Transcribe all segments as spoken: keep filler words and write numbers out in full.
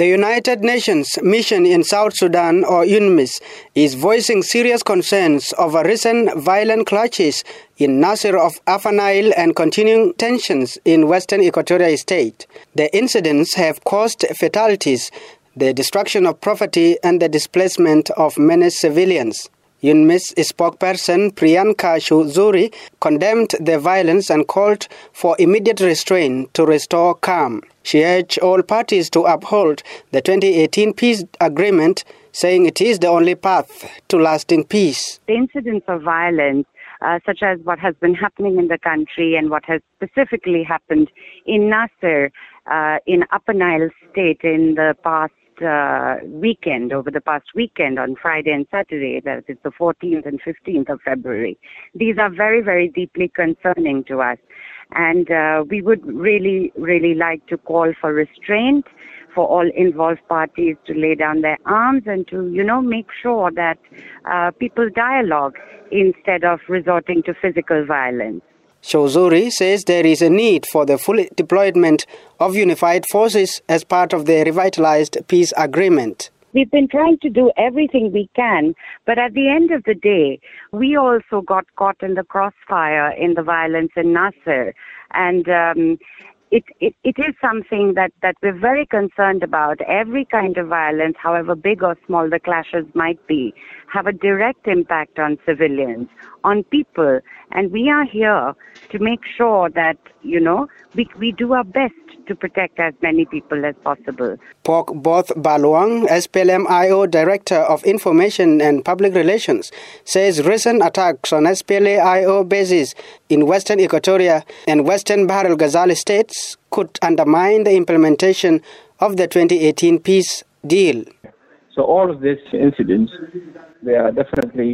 The United Nations Mission in South Sudan, or UNMISS, is voicing serious concerns over recent violent clashes in Nasir of Upper Nile and continuing tensions in western Equatoria State. The incidents have caused fatalities, the destruction of property and the displacement of many civilians. UNMISS spokesperson Priyanka Chowdhury condemned the violence and called for immediate restraint to restore calm. She urged all parties to uphold the twenty eighteen peace agreement, saying it is the only path to lasting peace. The incidents of violence, uh, such as what has been happening in the country and what has specifically happened in Nasir, uh, in Upper Nile State in the past Uh, weekend, over the past weekend on Friday and Saturday, that is the fourteenth and fifteenth of February. These are very, very deeply concerning to us. And uh, we would really, really like to call for restraint for all involved parties to lay down their arms and to, you know, make sure that uh, people dialogue instead of resorting to physical violence. Chowdhury says there is a need for the full deployment of unified forces as part of the revitalized peace agreement. We've been trying to do everything we can, but at the end of the day, we also got caught in the crossfire in the violence in Nasir. And um, it, it, it is something that, that we're very concerned about. Every kind of violence, however big or small the clashes might be, have a direct impact on civilians, on people. And we are here to make sure that, you know, we, we do our best to protect as many people as possible. Pok Both Baluang, S P L M I O Director of Information and Public Relations, says recent attacks on S P L A I O bases in western Equatoria and western Bahr el Ghazal states could undermine the implementation of the twenty eighteen peace deal. So all of these incidents, they are definitely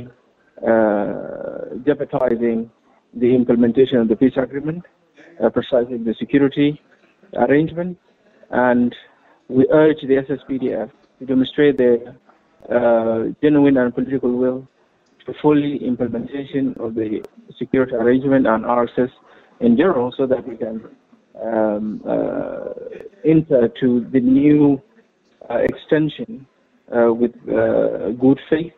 uh, jeopardizing the implementation of the peace agreement, uh, precisely the security arrangement, and we urge the S S P D F to demonstrate their uh, genuine and political will to fully implementation of the security arrangement and R S S in general, so that we can um, uh, enter to the new uh, extension uh, with uh, good faith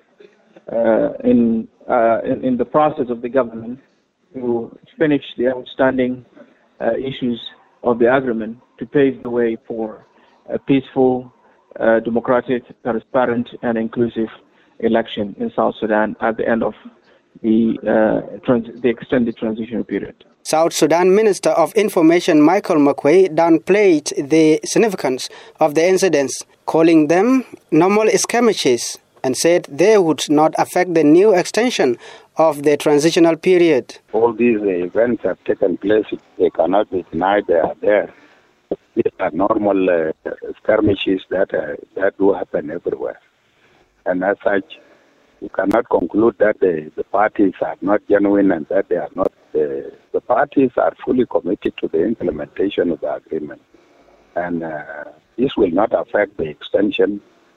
uh, in, uh, in in the process of the government to finish the outstanding uh, issues of the agreement to pave the way for a peaceful, uh, democratic, transparent, and inclusive election in South Sudan at the end of the uh, trans- the extended transitional period. South Sudan Minister of Information Michael Makuei downplayed the significance of the incidents, calling them normal skirmishes, and said they would not affect the new extension of the transitional period. All these events have taken place. They cannot be denied. They are there. These are normal uh, skirmishes that uh, that do happen everywhere. And as such, you cannot conclude that the, the parties are not genuine and that they are not. Uh, the parties are fully committed to the implementation of the agreement. And uh, this will not affect the extension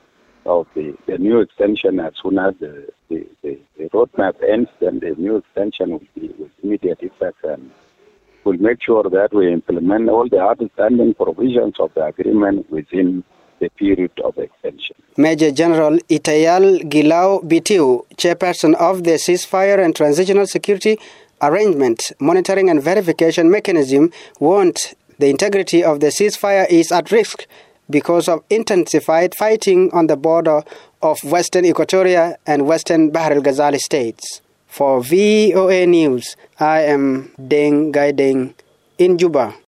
of the, the new extension. As soon as the, the, the, the roadmap ends, then the new extension will be with immediate effect, and will make sure that we implement all the outstanding provisions of the agreement within the period of extension. Major General Itayal Gilau Bitiu, chairperson of the Ceasefire and Transitional Security Arrangement Monitoring and Verification Mechanism, warned the integrity of the ceasefire is at risk because of intensified fighting on the border of western Equatoria and western Bahr el Ghazal states. For V O A News, I am Deng Gai Deng in Juba.